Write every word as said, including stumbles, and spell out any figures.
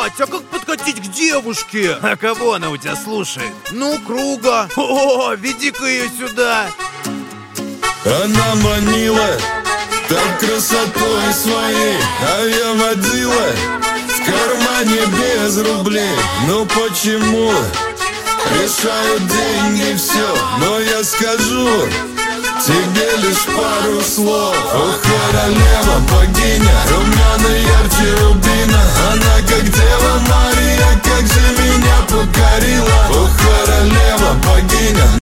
понять, а как подкатить к девушке? А кого она у тебя слушает? Ну, Круга. О, веди-ка ее сюда. Она манила так красотой своей, а я водила в кармане без рублей. Ну почему? Решают деньги все, но я скажу тебе лишь пару слов. О, королева, богиня, румяна ярче рубина. Она как Дева Мария, как же меня покорила. О, королева, богиня.